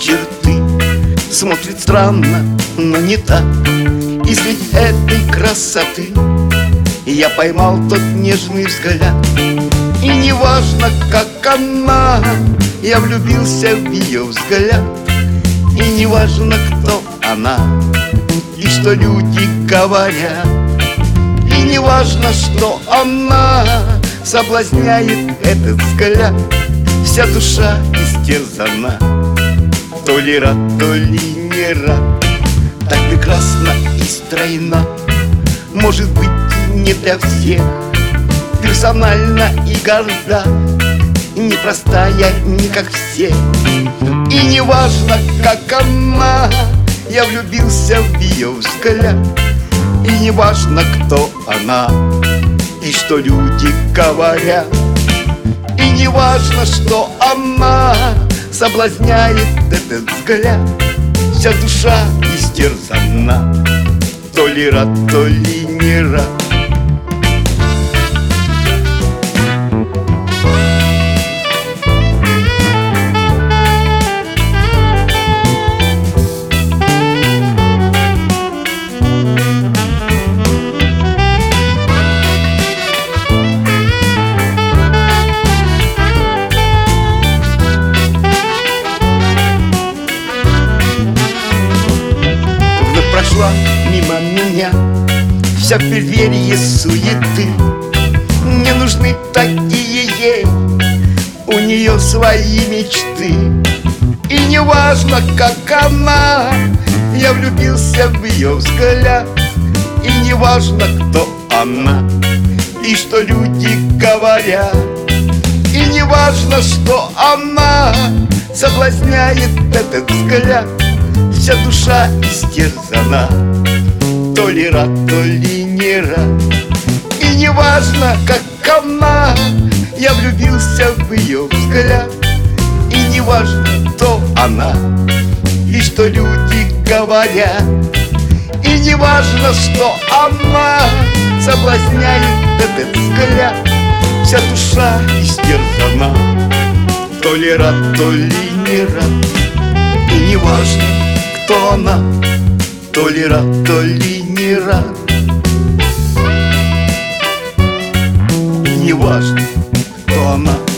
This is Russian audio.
черты. Смотрит странно, но не так. И среди этой красоты я поймал тот нежный взгляд. И неважно, как она, я влюбился в ее взгляд. И неважно, кто она и что люди говорят. И неважно, что она соблазняет этот взгляд. Вся душа истерзана, то ли рад, то ли не рад. Так прекрасна и стройна, может быть, не для всех, персональна и горда, непростая, не как все. И неважно, как она, я влюбился в ее взгляд. И неважно, кто она и что люди говорят. И неважно, что она соблазняет этот взгляд. Вся душа истерзана, то ли рад, то ли не рад. Прошла мимо меня вся в преддверии суеты. Не нужны такие ей, у нее свои мечты. И неважно, как она, я влюбился в ее взгляд. И неважно, кто она и что люди говорят. И неважно, что она соблазняет этот взгляд. Вся душа истерзана, то ли рад, то ли не рад. И неважно, как она, я влюбился в ее взгляд. И неважно, кто она и что люди говорят. И неважно, что она соблазняет этот взгляд. Вся душа истерзана, то ли рад, то ли не рад. И неважно, кто она, то ли рад, то ли не рад. Неважно, кто она.